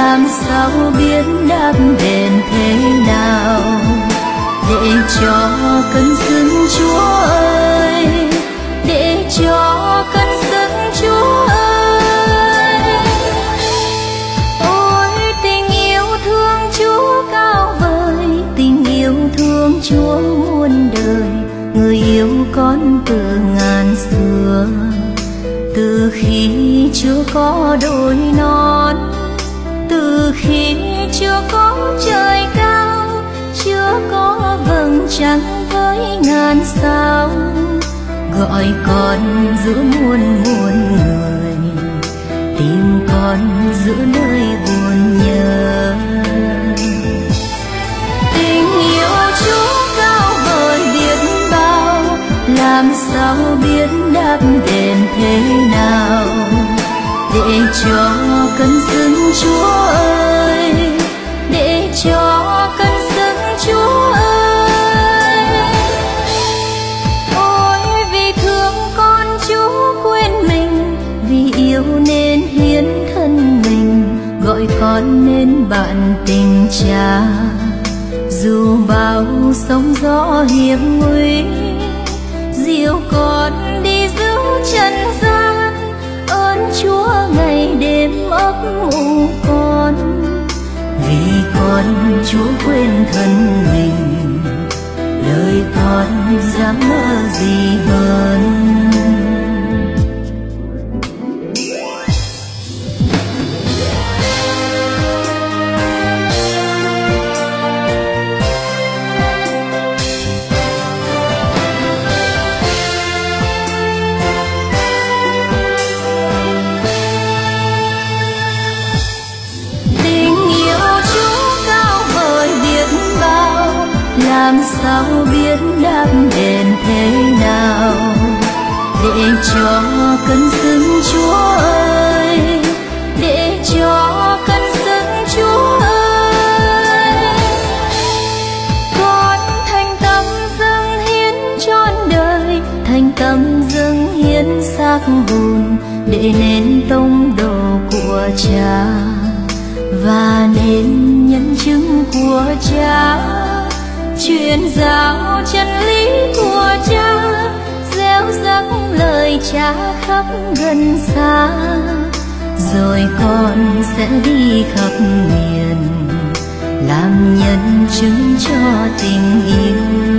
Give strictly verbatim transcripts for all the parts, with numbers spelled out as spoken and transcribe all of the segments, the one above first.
làm sao biết đáp đền thế nào để cho cơn sương Chúa ơi, để cho cơn sương Chúa ơi. Ôi tình yêu thương Chúa cao vời, tình yêu thương Chúa muôn đời, người yêu con từ ngàn xưa. Từ khi chưa có đồi non, từ khi chưa có trời cao, chưa có vầng trăng với ngàn sao, gọi con giữa muôn muôn người, tìm con giữa nơi buồn nhớ. Tình yêu Chúa cao vời biết bao, làm sao biết đáp đền thế nào để cho cơn sương Chúa ơi, để cho cơn sương Chúa ơi. Ôi vì thương con Chúa quên mình, vì yêu nên hiến thân mình, gọi con nên bạn tình cha. Dù bao sóng gió hiểm nguy, dìu con đi giữa trần gian, ơn Chúa ngày đêm ấp ủ con. Vì con Chúa quên thân mình, đời con dám mơ gì hơn. Làm sao biết đáp đền thế nào để cho cơn sương Chúa ơi, để cho cơn sương Chúa ơi. Con thành tâm dâng hiến trọn đời, thành tâm dâng hiến xác hồn, để nên tông đồ của Cha và nên nhân chứng của Cha, truyền giáo chân lý của Cha, gieo rắc lời Cha khắp gần xa. Rồi con sẽ đi khắp miền, làm nhân chứng cho tình yêu.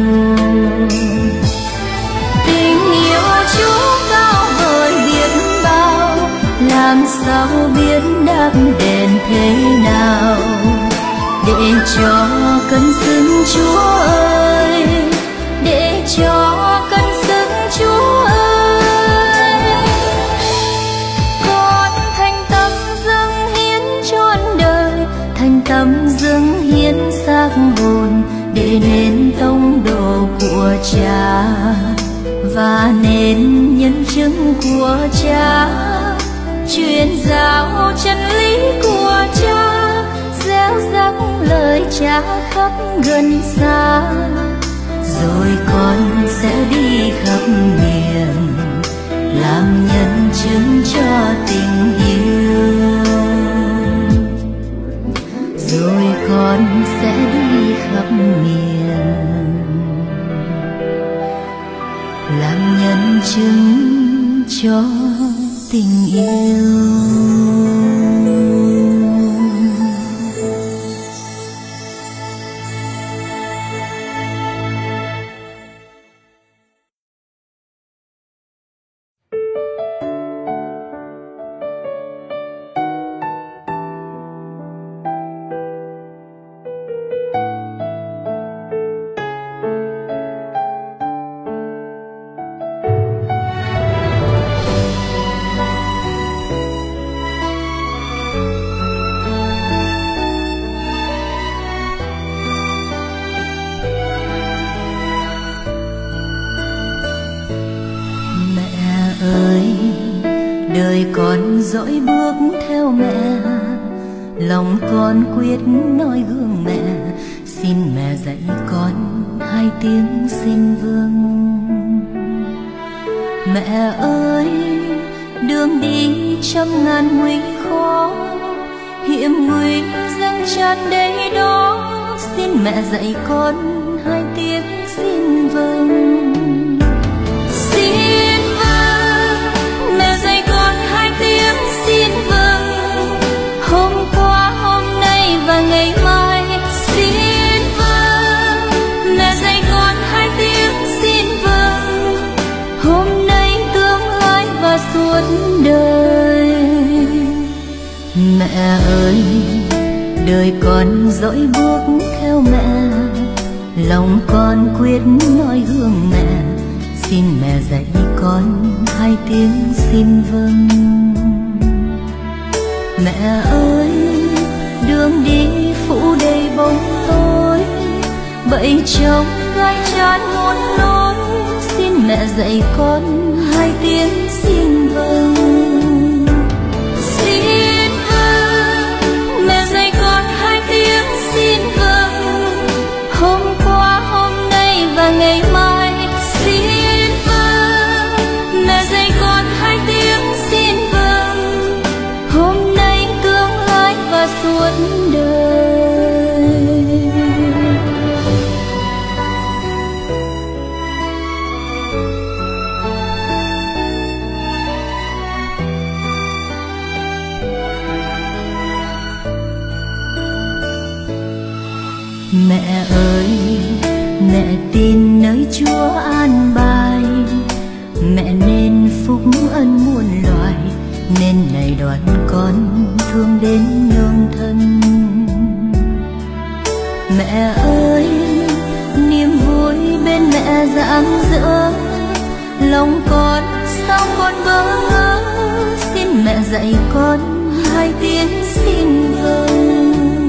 Tình yêu Chúa cao vời biết bao, làm sao biết đáp đền thế nào để cho cơn sương Chúa ơi, để cho cơn sương Chúa ơi. Con thành tâm dâng hiến trọn đời, thành tâm dâng hiến xác hồn, để nên tông đồ của Cha và nên nhân chứng của Cha, truyền giáo chân lý của Cha, gieo rắc lời Cha khắp gần xa. Rồi con sẽ đi khắp miền, làm nhân chứng cho tình yêu. Rồi con sẽ đi khắp miền, làm nhân chứng cho tình yêu. đời con dõi bước theo mẹ, lòng con quyết nói gương mẹ, xin mẹ dạy con hai tiếng xin vương. Mẹ ơi, đường đi trăm ngàn nguy khó, hiểm nguy dâng tràn đầy đó, xin mẹ dạy con hai tiếng xin vâng. Xin vâng, mẹ dạy con hai tiếng xin vâng, hôm qua hôm nay và ngày mai. Xin vâng, mẹ dạy con hai tiếng xin vâng, hôm nay tương lai và suốt đời. Mẹ ơi, đời con dõi bước theo mẹ, lòng con quyết nói gương mẹ, xin mẹ dạy con hai tiếng xin vâng. Mẹ ơi, đường đi phủ đầy bóng tối, bẫy trống gai chan muôn lối, xin mẹ dạy con hai tiếng xin vâng. Xin vâng, mẹ dạy con hai tiếng xin vâng, hôm qua hôm nay và ngày mai. Xin vâng, mẹ dạy con hai tiếng xin vâng, hôm nay tương lai và suốt đời. Mẹ ơi, mẹ tin nơi Chúa an bài, mẹ nên phúc ân muôn loài, nên này đoạn con thương đến nương thân. Mẹ ơi, niềm vui bên mẹ rạng rỡ, lòng con sao con bỡ ngỡ, xin mẹ dạy con hai tiếng xin vâng.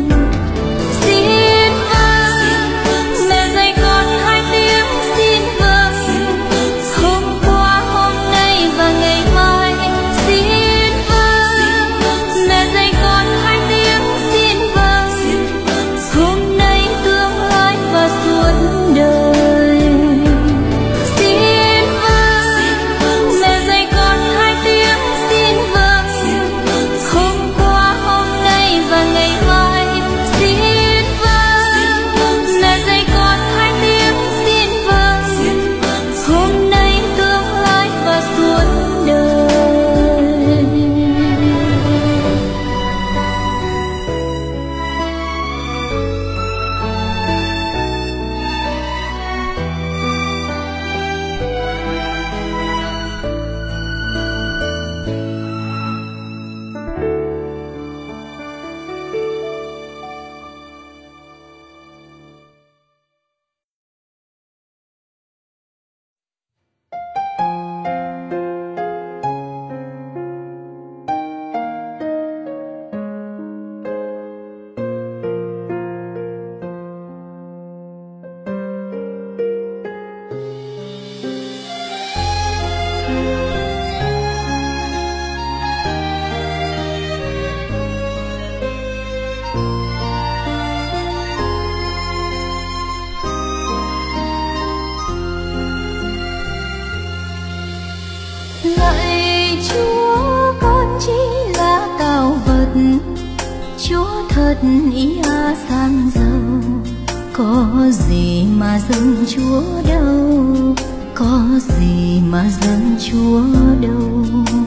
Xin vâng, mẹ dạy con hai tiếng xin vâng, hôm qua hôm nay và ngày mai. Xin vâng, mẹ dạy con hai tiếng xin vâng, hôm nay tương lai và suốt đời. Xin vâng, mẹ dạy con hai tiếng xin vâng, hôm qua hôm nay và ngày mai. Xin vâng, mẹ dạy con hai tiếng xin vâng, hôm nay tương lai và suốt đời. Lạy Chúa, con chỉ là tạo vật, Chúa thật ý a sang giàu, có gì mà dâng Chúa đâu, có gì mà dâng Chúa đâu.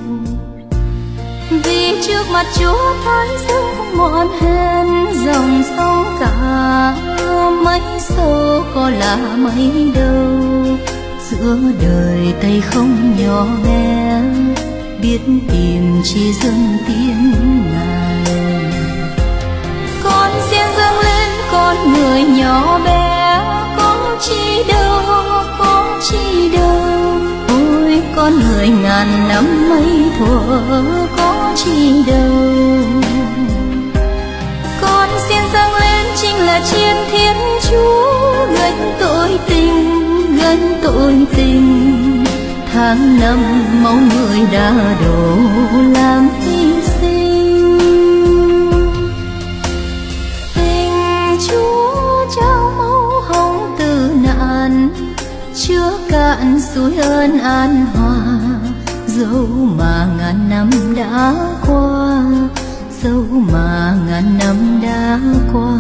Vì trước mặt Chúa thái dương không mòn hèn, dòng sông cả mấy sâu có là mấy đâu. Giữa đời tay không nhỏ bé, biết tìm chỉ dâng tiếng Ngài. Con xin dâng lên con người nhỏ bé, có chi đâu, có chi đâu. Ôi con người ngàn năm mấy thuở, có chi đâu. Con xin dâng lên chính là chiên Thiên Chúa, gánh tội tình, gánh tội tình. Tháng năm máu người đã đổ làm hy sinh. Tình Chúa trao máu hồng từ nạn, chứa cạn suối ơn an hòa. Dẫu mà ngàn năm đã qua, dẫu mà ngàn năm đã qua.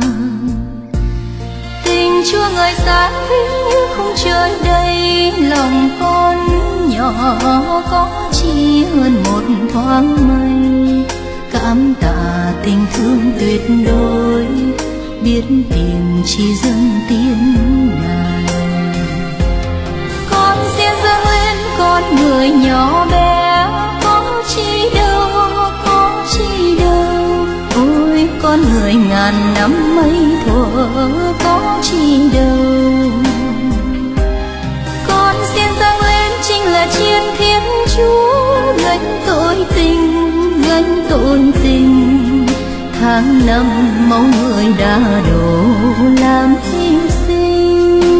Tình Chúa người xa thính như không trời đây, lòng con nhỏ có chi hơn một thoáng mây. Cảm tạ tình thương tuyệt đối, biết tìm chỉ dâng tiếng Ngài. Con xin dâng lên con người nhỏ bé, có chi đâu, có chi đâu. Ôi con người ngàn năm mấy thuở, có chi đâu. Con xin dâng lên chính là chiên Thiên Chúa, gánh tội tình, gánh tội tình. Tháng năm máu người đã đổ làm hy sinh.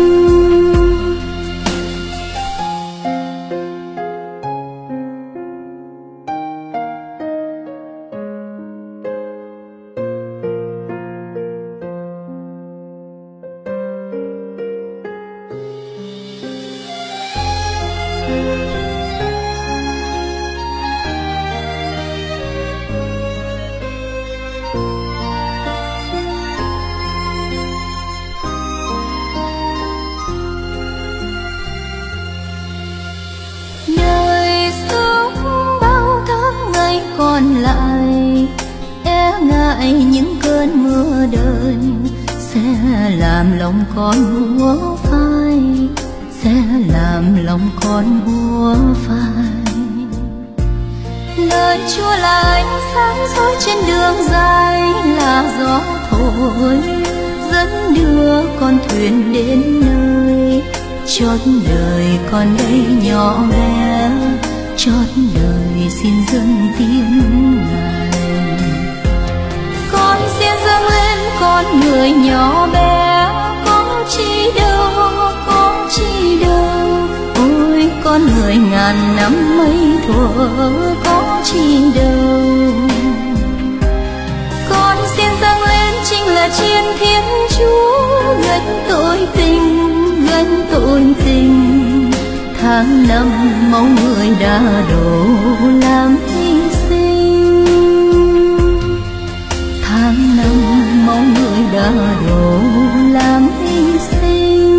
Còn lại e ngại những cơn mưa đời sẽ làm lòng con úa phai, sẽ làm lòng con úa phai. Lời Chúa là ánh sáng soi trên đường dài, là gió thổi dẫn đưa con thuyền đến nơi. Chót đời con đây nhỏ bé, chót đời xin dâng tiếng Ngài. Con xin dâng lên con người nhỏ bé, có chi đâu, có chi đâu. Ôi con người ngàn năm mấy thuở, có chi đâu. Con xin dâng lên chính là chiên Thiên Chúa, gánh tội tình, gánh tội tình. Tháng năm máu người đã đổ làm hy sinh. Tháng năm máu người đã đổ làm hy sinh.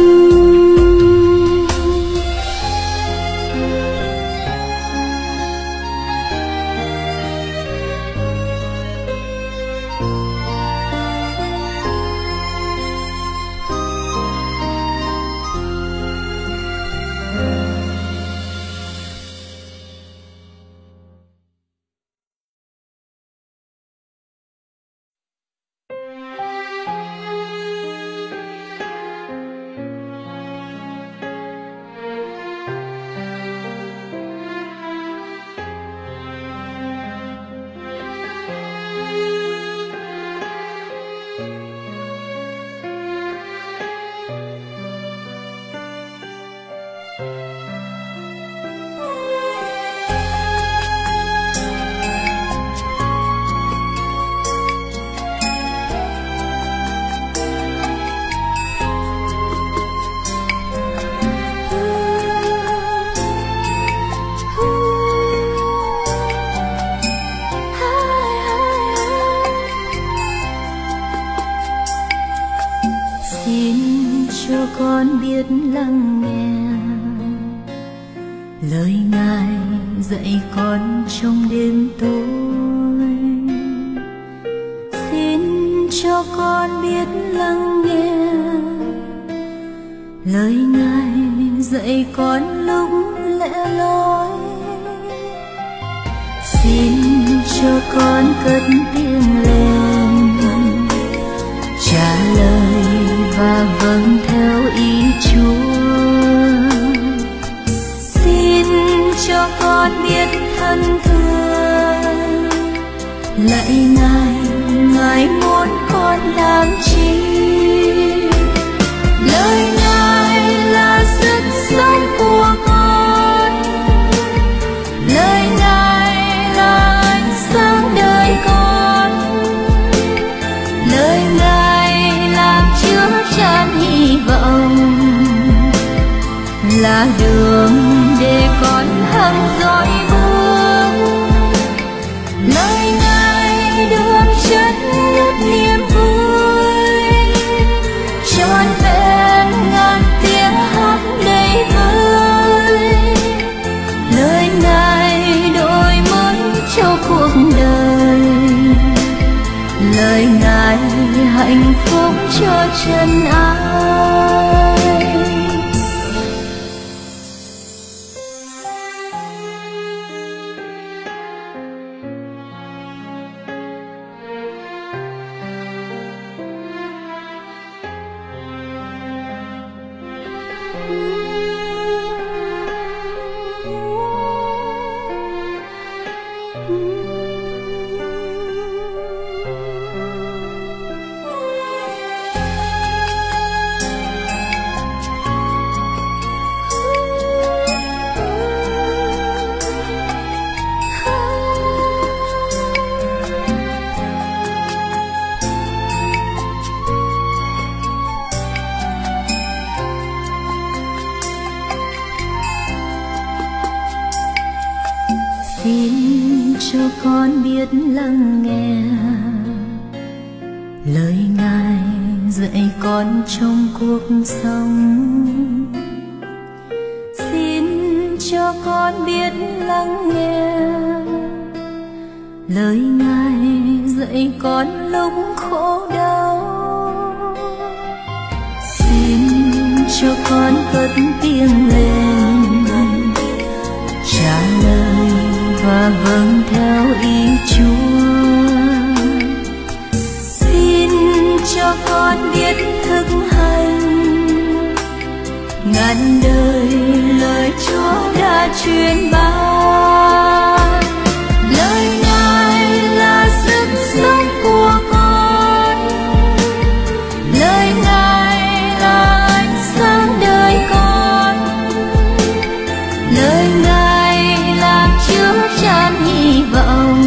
Con biết lắng nghe lời Ngài dạy con trong đêm tối. Xin cho con biết lắng nghe lời Ngài dạy con lúc lẻ loi. Xin cho con cất tiếng lên trả lời và vâng theo ý Chúa. Xin cho con biết thân thương, lạy Ngài, Ngài muốn con làm chi? Lời Ngài là sức sống của con, lời Ngài là ánh sáng đời con, lời Ngài làm chứa chan hy vọng, là đường để con hăng dõi bước. Lời Ngài hạnh phúc cho chân ai. Xin cho con biết lắng nghe lời Ngài dạy con trong cuộc sống. Xin cho con biết lắng nghe lời Ngài dạy con lúc khổ đau. Xin cho con cất tiếng lên trả lời và vâng theo ý Chúa. Xin cho con biết thực hành ngàn đời lời Chúa đã truyền ban. Lời Ngài là sức sống của con, lời Ngài là ánh sáng đời con, lời Ngài làm chứa chan hy vọng,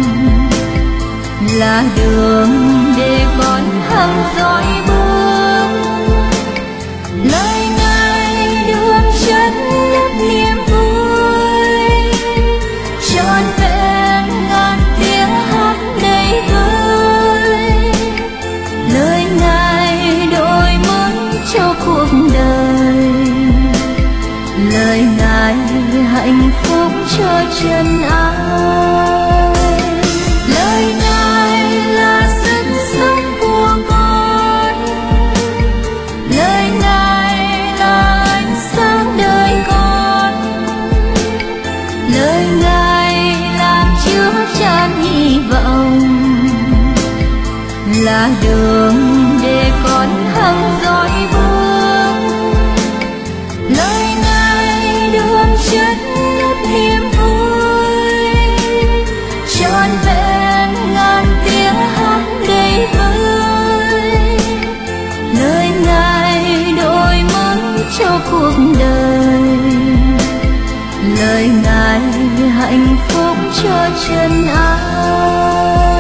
là đường để con hằng dõi bước. Lời Ngài đường chân đất niềm vui, trọn vẹn ngàn tiếng hát đầy vơi. Lời Ngài đổi mới cho cuộc đời, lời Ngài hạnh phúc cho chân ai. Lời Ngài là sức sống của con, lời Ngài là ánh sáng đời con, lời Ngài làm chứa chan hy vọng, là đường để con hằng dõi bước. Lời Ngài đường chân đất niềm vui, trọn vẹn ngàn tiếng hát đầy vơi. Lời Ngài đổi mới cho cuộc đời, lời Ngài hạnh phúc cho chân ai.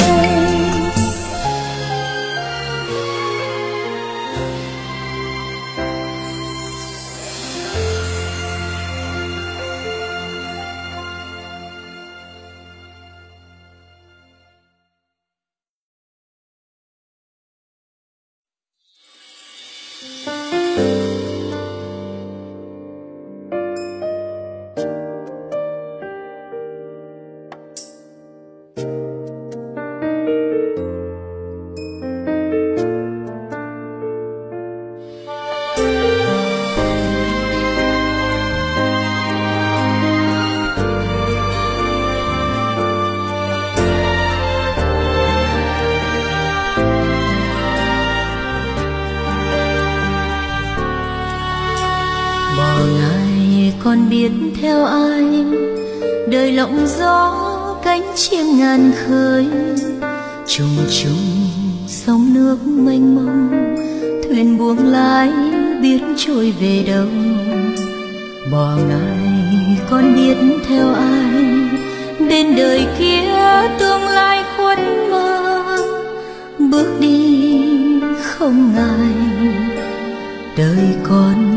Con biết theo ai đời lộng gió cánh chim ngàn khơi, trùng trùng sông nước mênh mông, thuyền buông lái biết trôi về đâu. Bỏ Ngài con biết theo ai bên đời kia tương lai khuất mơ, bước đi không Ngài đời con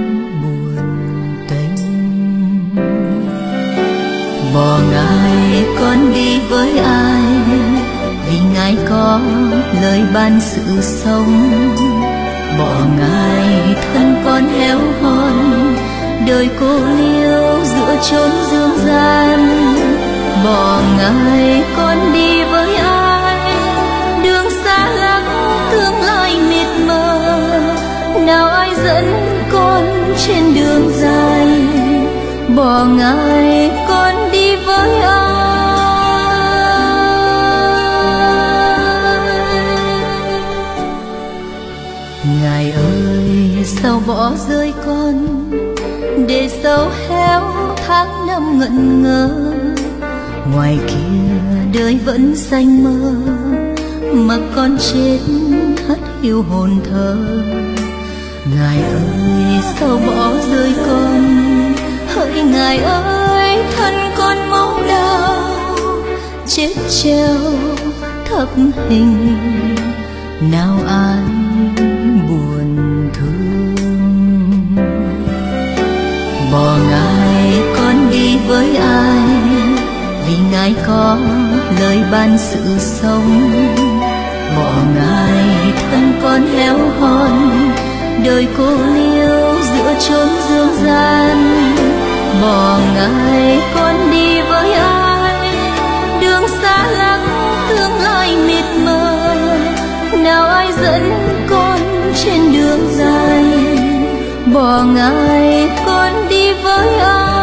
bỏ Ngài con đi với ai, vì Ngài có lời ban sự sống. Bỏ Ngài thân con héo hon, đời cô liêu giữa chốn dương gian. Bỏ Ngài con đi với ai, đường xa lắm tương bỏ Ngài con đi với ai. Ngài ơi sao bỏ rơi con để dấu héo tháng năm ngẩn ngơ, ngoài kia đời vẫn xanh mơ mà con chết thất hiu hồn thơ. Ngài ơi sao bỏ rơi con, hỡi Ngài ơi thân con máu đau chết treo thập hình, nào ai buồn thương. Bỏ Ngài con đi với ai, vì Ngài có lời ban sự sống. Bỏ Ngài thân con héo hon, đời cô liêu giữa chốn dương gian. Bỏ Ngài con đi với ai, đường xa lắm tương lai mịt mờ, nào ai dẫn con trên đường dài. Bỏ Ngài con đi với ai.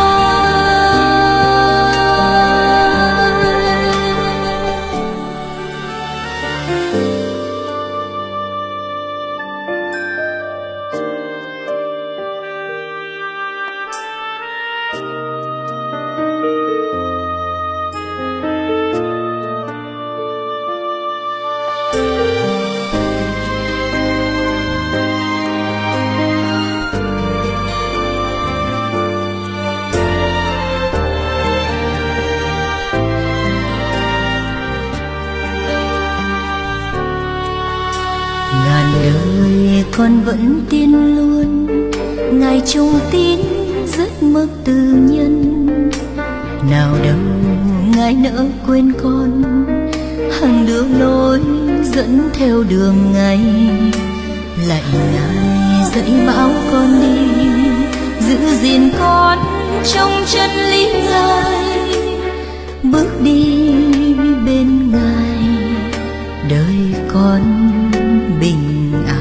Con vẫn tin luôn Ngài trung tín rất mức tư nhân, nào đâu Ngài nỡ quên con, hàng đường lối dẫn theo đường Ngài. Lạy Ngài dạy bảo con đi, giữ gìn con trong chân lý Ngài, bước đi bên Ngài đời con bình an.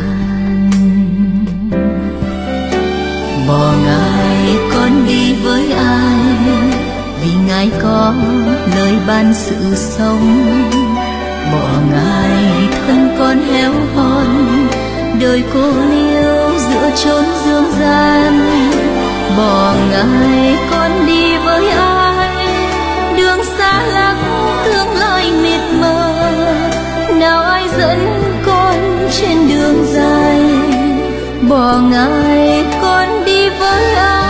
Bỏ Ngài con đi với ai, vì Ngài có lời ban sự sống. Bỏ Ngài thân con héo hon, đời cô liêu giữa chốn dương gian. Bỏ Ngài con đi với ai, đường xa lắm tương lai mịt mờ, nào ai dẫn con trên đường dài. Bỏ Ngài con đi với ai.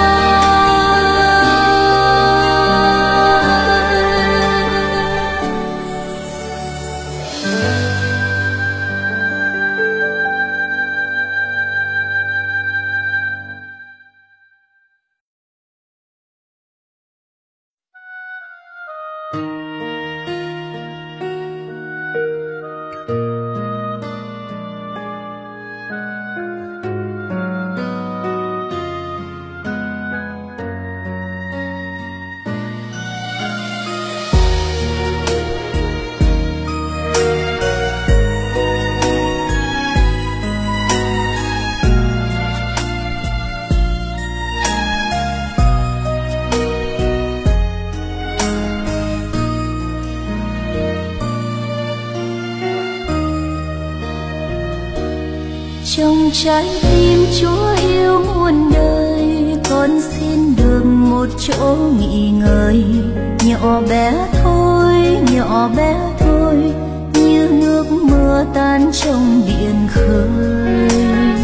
Trong trái tim Chúa yêu muôn đời, con xin được một chỗ nghỉ ngơi. Nhỏ bé thôi, nhỏ bé thôi, như nước mưa tan trong biển khơi.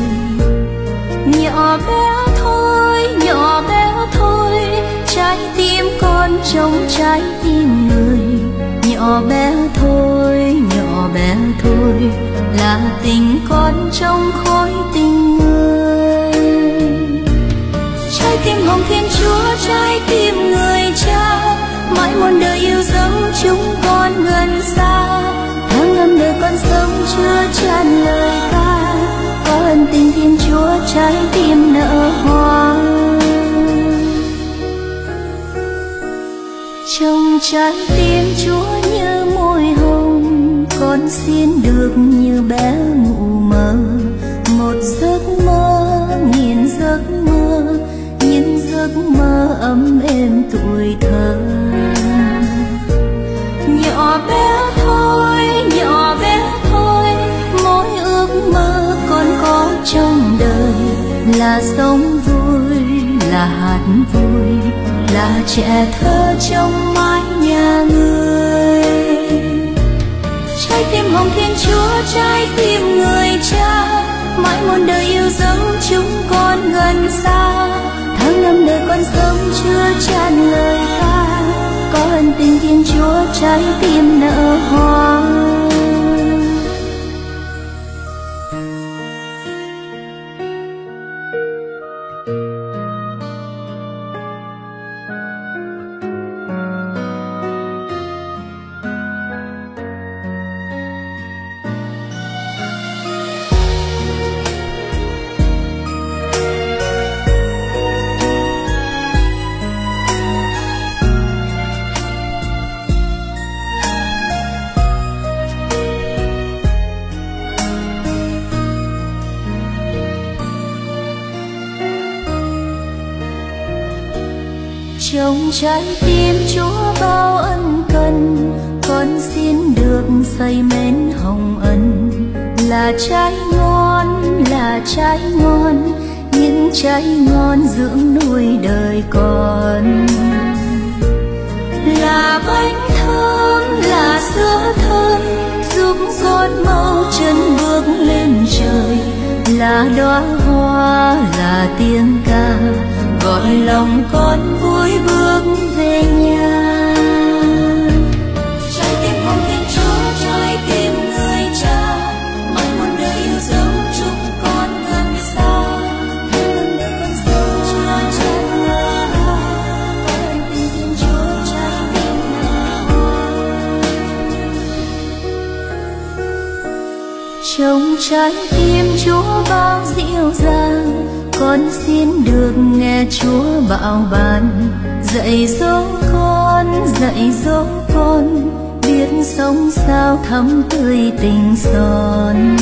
Nhỏ bé thôi, nhỏ bé thôi, trái tim con trong trái tim người. Nhỏ bé thôi, nhỏ bé thôi, là tình con trong khối tình người. Trái tim hồng Thiên Chúa, trái tim người cha, mãi muôn đời yêu dấu chúng con gần xa. Tháng năm đời con sống chưa tràn lời ca, có ân tình Thiên Chúa trái tim nở hoa. Trong trái tim Chúa như môi hồng, con xin được như bé ngủ mơ. Một giấc mơ, nghìn giấc mơ, những giấc mơ ấm êm tuổi thơ. Nhỏ bé thôi, nhỏ bé thôi, mỗi ước mơ con có trong đời là sống vui, là hát vui, là trẻ thơ trong mái nhà người. Trái tim hồng Thiên Chúa, trái tim người cha, mãi muôn đời yêu dấu chúng con gần xa. Tháng năm đời con sống chưa tràn lời ca, có ân tình Thiên Chúa trái tim nở hoa. Trong trái tim Chúa bao ân cần, con xin được xây mến hồng ân. Là trái ngon, là trái ngon, những trái ngon dưỡng nuôi đời con. Là bánh thơm, là sữa thơm, giúp con mau chân bước lên trời. Là đóa hoa, là tiếng ca, gọi lòng con vui bước về nhà. Trái tim hồng Thiên Chúa, trái tim người cha, mãi muôn đời yêu dấu chúng con gần xa. Lần đời con sống chưa chân ngỡ, có ân tình Thiên Chúa trái tim nở hoa. Trong trái tim Chúa bao dịu dàng, con xin được nghe Chúa bảo ban. Dạy dỗ con, dạy dỗ con, biết sống sao thắm tươi tình son.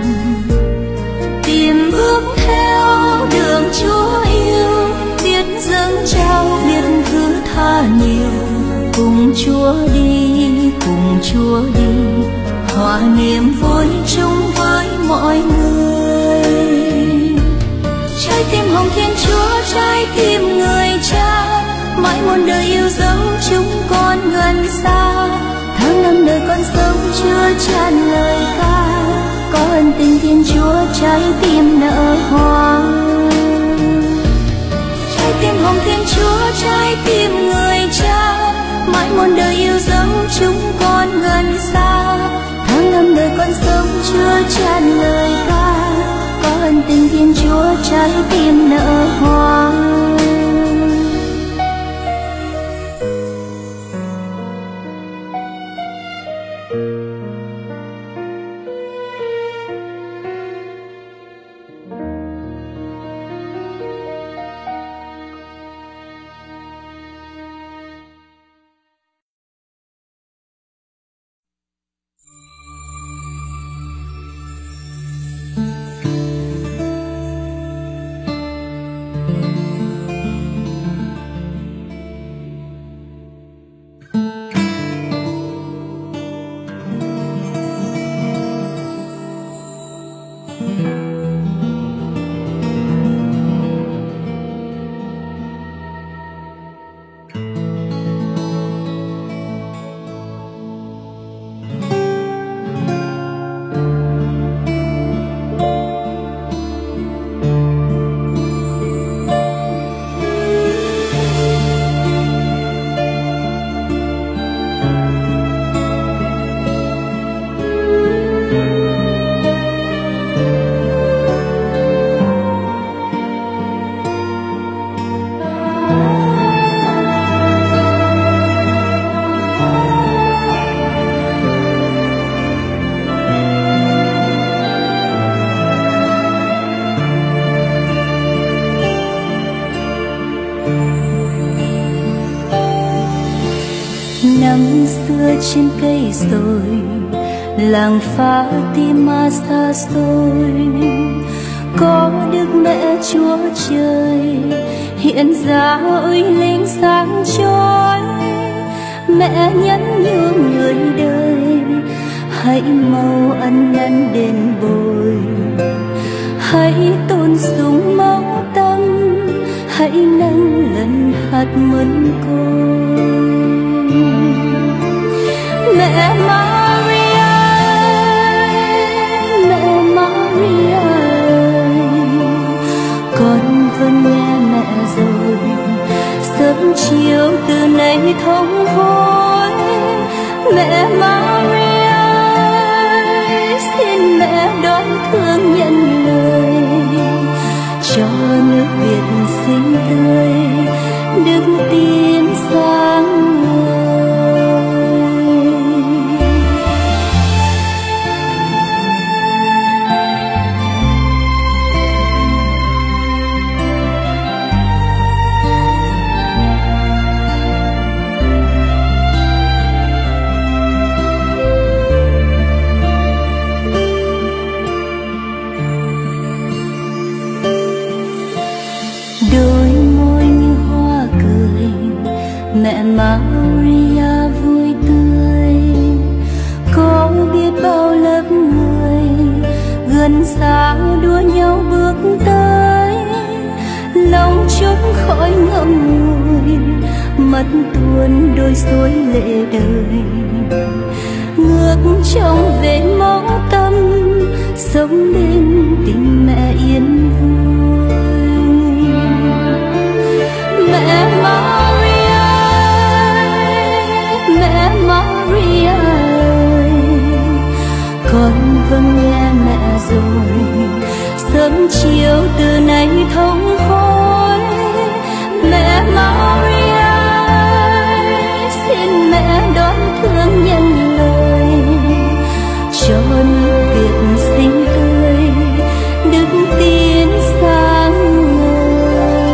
Tìm bước theo đường Chúa yêu, biết dâng trao, biết thứ tha nhiều. Cùng Chúa đi, cùng Chúa đi, hòa niềm vui chung với mọi người. Trái tim hồng Thiên Chúa, trái tim người cha, mãi muôn đời yêu dấu chúng con gần xa. Tháng năm đời con sống chưa tràn lời ca, có ân tình Thiên Chúa trái tim nở hoa. Trái tim hồng Thiên Chúa, trái tim người cha, mãi muôn đời yêu dấu chúng con gần xa. Tháng năm đời con sống chưa tràn lời ca, có ân tình Thiên Chúa trái tim nở hoa. Năm xưa trên cây rồi, làng Fatima xa xôi, có Đức Mẹ Chúa Trời hiện ra ơi linh sáng chói. Mẹ nhắn nhủ người đời hãy mau ăn năn đền bồi, hãy tôn sùng máu tâm, hãy nâng lần hạt mân côi. Mẹ Maria, mẹ Maria, con vẫn nghe mẹ rồi, sớm chiều từ nay thống hối. Mẹ Maria, xin mẹ đón thương nhận lời, cho nước Việt xinh tươi, đức tin sáng ngời. Mẹ Maria vui tươi, có biết bao lớp người gần xa đua nhau bước tới, lòng trốn khỏi ngậm ngùi, mắt tuôn đôi suối lệ đời, ngược trong về máu tâm, sống bên tình mẹ yên vui. Mẹ Maria, mẹ Maria ơi, con vâng nghe mẹ rồi, sớm chiều từ nay thống hối. Mẹ Maria, xin mẹ đón thương nhận lời, cho nước Việt xinh tươi, đức tin sáng ngời.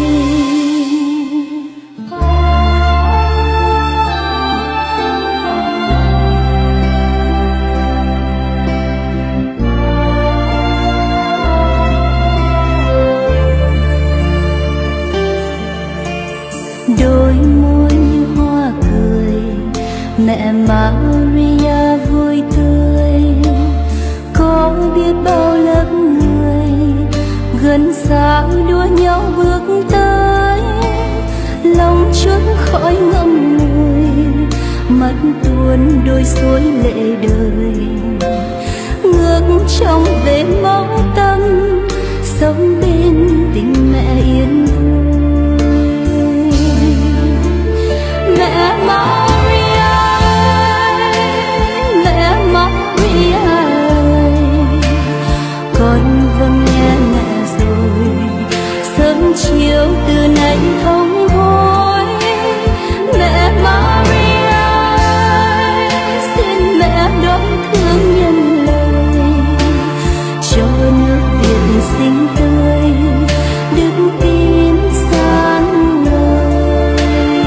Đôi môi như hoa cười, mẹ Maria vui tươi, có biết bao lớp người gần xa đua nhau bước tới, lòng trốn khỏi ngậm ngùi, mắt tuôn đôi suối lệ đời, ngược trong về máu tâm, sống bên tình mẹ yên vui. Mẹ Maria, mẹ Maria ơi, con vâng nghe mẹ rồi, sớm chiều từ nay thống hối. Mẹ Maria, xin mẹ đón thương nhận lời, cho nước Việt xinh tươi, đức tin sáng ngời,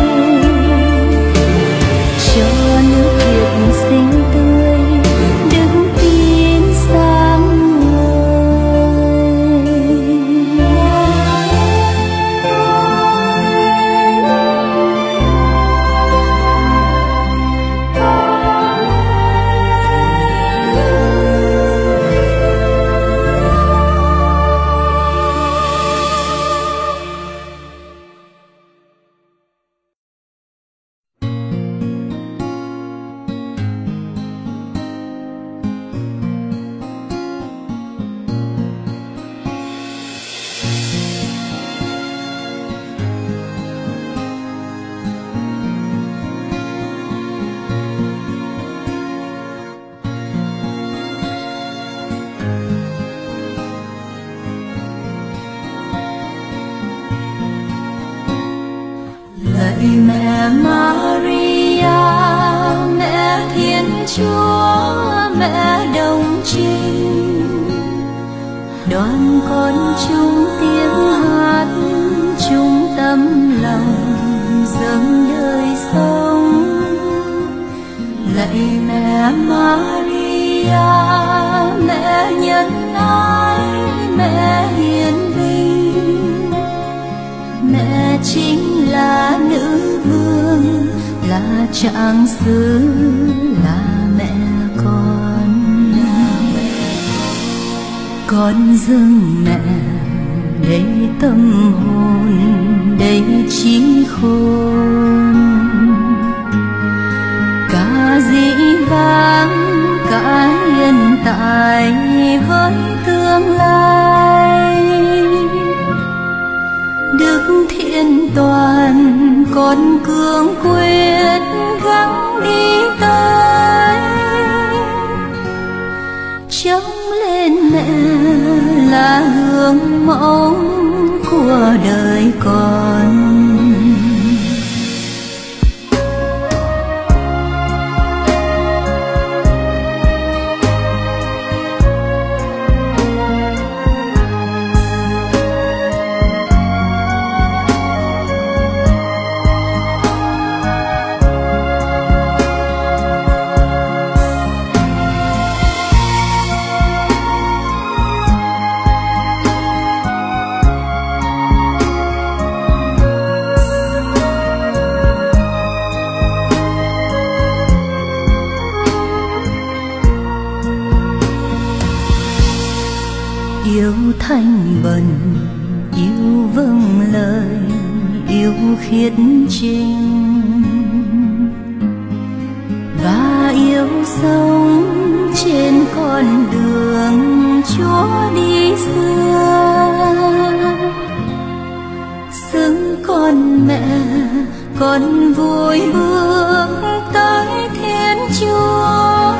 cho nước Việt xinh tươi, đức tin sáng lạy mẹ Maria, mẹ Thiên Chúa, mẹ đồng trinh, đoàn con chung tiếng hát, chung tâm lòng dâng đời sống. Lạy mẹ Maria, mẹ nhân ái, mẹ mẹ hiền vinh. Mẹ chính là nữ vương, là trạng xứ, là mẹ con. Con dâng mẹ đầy tâm hồn, đầy trí khôn, cả dĩ vãng cả hiện tại với tương lai. Đức Thiên Toàn con cương quyết gắng đi tới, chống lên mẹ là hương mẫu của đời con. Yêu thanh bần, yêu vâng lời, yêu khiết trinh, và yêu sống trên con đường Chúa đi xưa. Xứng con mẹ, con vui bước tới Thiên Chúa,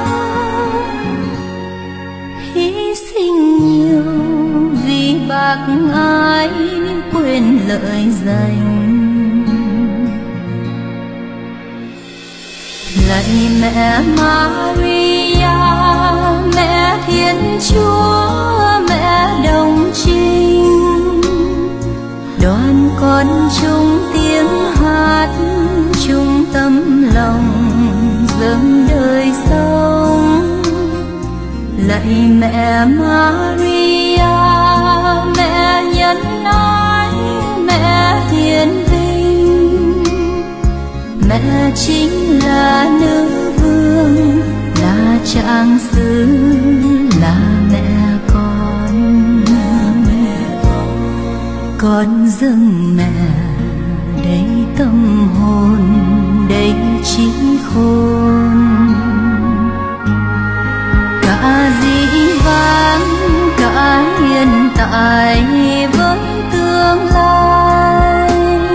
hy sinh nhiều vì bác ái quên lợi danh. Lạy mẹ Maria, mẹ Thiên Chúa, mẹ đồng trinh, đoàn con chung tiếng hát, chung tâm lòng dâng đời sống. Lạy mẹ Maria, mẹ nhân ái, mẹ hiền vinh, mẹ chính là nữ vương, là trạng xứ, là mẹ con. Con dâng mẹ đầy tâm hồn, đầy trí khôn, cả dĩ vãng cả hiện tại với tương lai.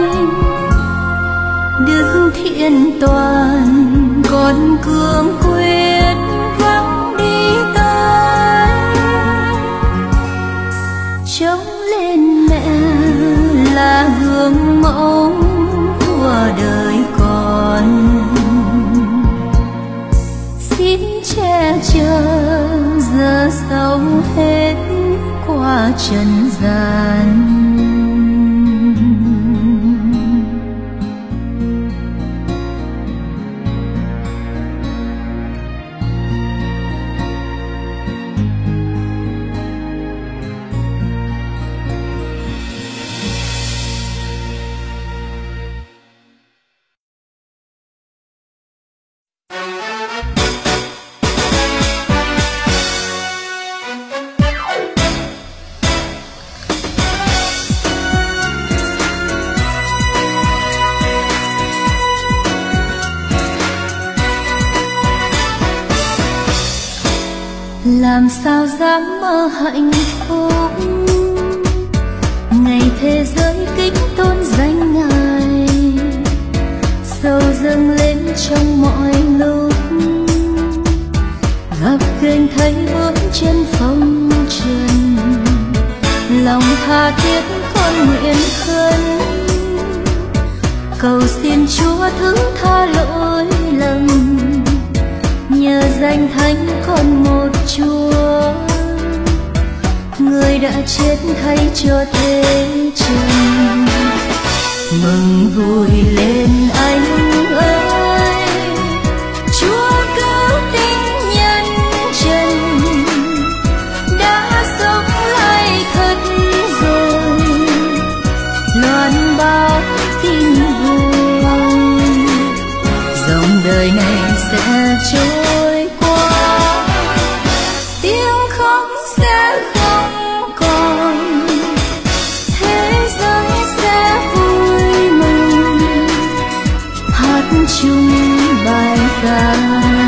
Đức Thiên Toàn con cương quyết gắng đi tới, chống lên mẹ là gương mẫu của đời con. Xin che chở giờ sau hết qua trần gian. Làm sao dám mơ hạnh phúc ngày thế giới kính tôn danh Ngài, sầu dâng lên trong mọi lúc, gặp gành thấy bước chân phong trần. Lòng tha thiết con nguyện khấn, cầu xin Chúa thứ tha lỗi lầm, nhờ danh thánh con một Chúa, người đã chết thay cho thế trần. Mừng vui lên anh ơi, Chúa cứu tinh nhân trần, đã sống lại thật đời này sẽ trôi qua, tiếng khóc sẽ không còn, thế giới sẽ vui mừng hát chung bài ca.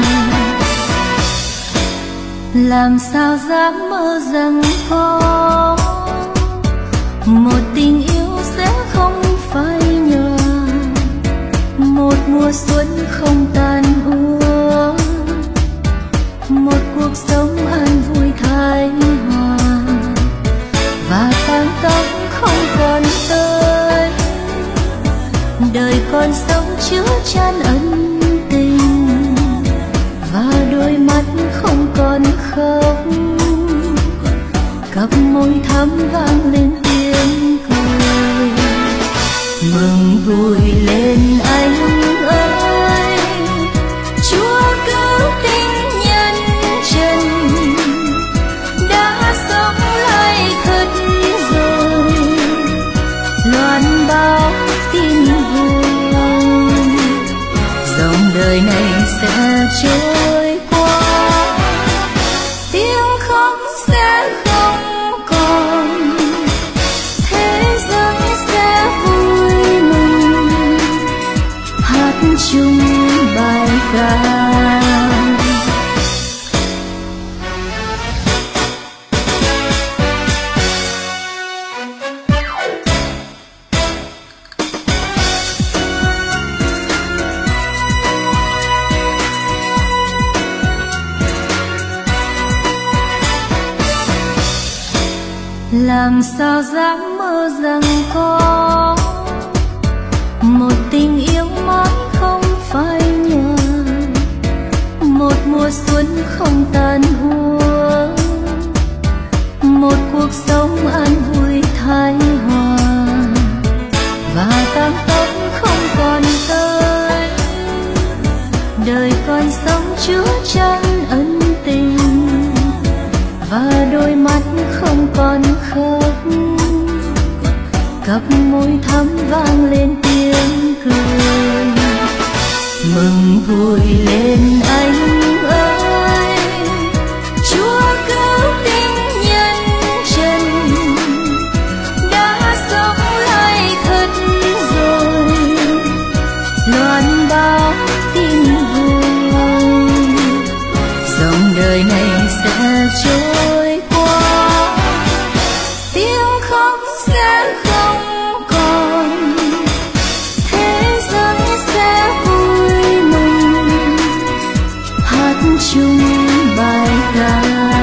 Làm sao dám mơ rằng có một tình yêu sẽ không phai nhòa, một mùa xuân không tàn úa, một cuộc sống an vui thái hòa, và tang tóc không còn tới. Đời còn sống chứa chan ân tình, và đôi mắt không còn khóc, cặp môi thắm vang lên tiếng cười. Mừng vui lên anh ơi, Chúa cứu tinh nhân trần, đã sống lại thật rồi, loan báo tin vui. Dòng đời này sẽ trôi qua, tiếng khóc sẽ không còn, thế giới sẽ vui mừng hát chung bài ca. Làm sao dám mơ rằng có một tình yêu mãi không phai nhòa, một mùa xuân không tàn úa, một cuộc sống an vui thái hòa, và tang tóc không còn tới. Đời còn sống chứa chan ân tình, và đôi mắt không còn khóc, cặp môi thắm vang lên tiếng cười. Mừng vui lên anh ơi, Chúa cứu tinh nhân trần, đã sống lại thật rồi, loan báo tin vui. Dòng đời này sẽ trôi qua, tiếng khóc sẽ không còn, thế giới sẽ vui mừng hát chung bài ca.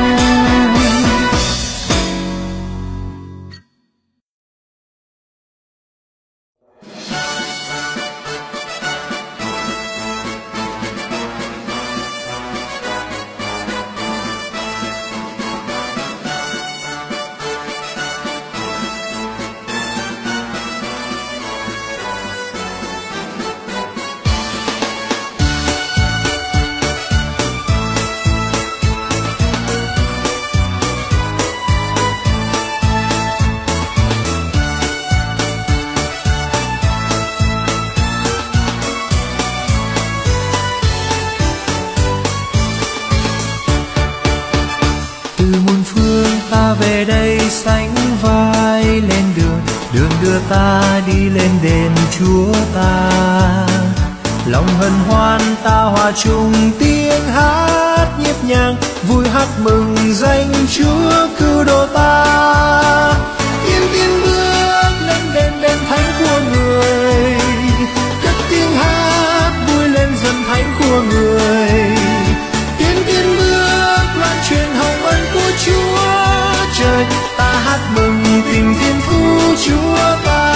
Về đây sánh vai lên đường, đường đưa ta đi lên đền Chúa ta. Lòng hân hoan ta hòa chung tiếng hát nhịp nhàng, vui hát mừng danh Chúa cứu độ ta. Tiên tiên bước lên đền đền thánh của người, cất tiếng hát vui lên dần thánh của người. Tiên tiên bước loan truyền hồng ân của Chúa trời, ta hát mừng tình thiên cứu Chúa ta.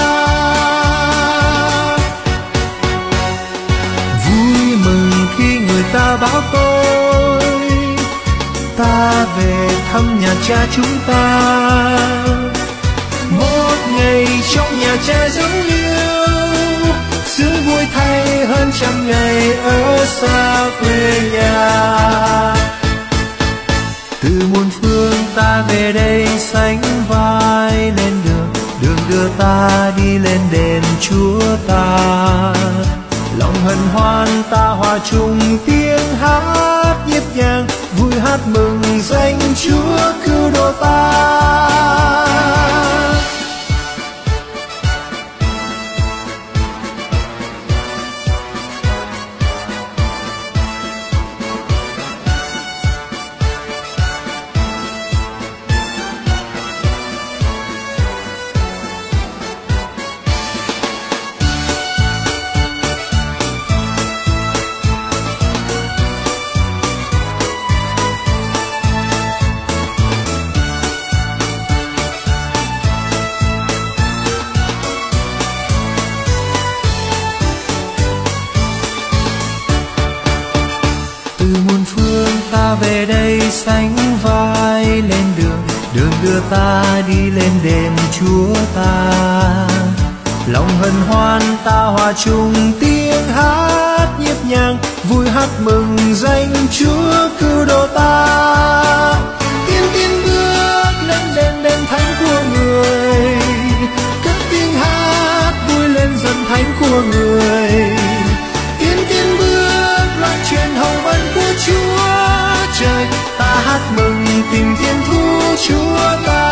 Vui mừng khi người ta báo tôi, ta về thăm nhà cha chúng ta. Một ngày trong nhà cha dấu yêu, sướng vui thay hơn trăm ngày ở xa quê nhà. Từ muôn phương ta về đây sánh vai lên đường, đường đưa ta đi lên đền Chúa ta. lòng hân hoan ta hòa chung tiếng hát nhịp nhàng, vui hát mừng danh Chúa cứu độ ta. Ta về đây sánh vai lên đường, đường đưa ta đi lên đền Chúa ta. Lòng hân hoan ta hòa chung tiếng hát nhịp nhàng, vui hát mừng danh Chúa cứu độ ta. Tiến tiến bước lên đền đền thánh của người, cất tiếng hát vui lên dần thánh của người. Tiến tiến bước loan truyền hồng ân của Chúa trời, ta hát mừng tình thiên thu Chúa ta.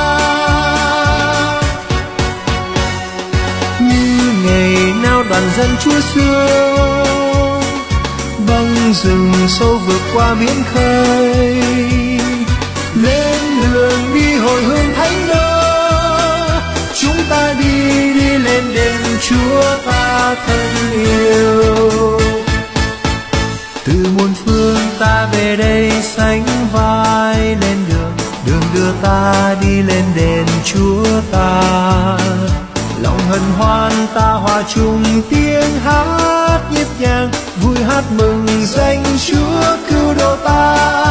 Như ngày nào đoàn dân Chúa xưa, băng rừng sâu vượt qua biển khơi, lên đường đi hồi hương thánh lỡ. Chúng ta đi đi lên đền Chúa ta thân yêu. Từ muôn phương ta về đây sánh vai lên đường, đường đưa ta đi lên đền Chúa ta. Lòng hân hoan ta hòa chung tiếng hát nhịp nhàng, vui hát mừng danh Chúa cứu độ ta.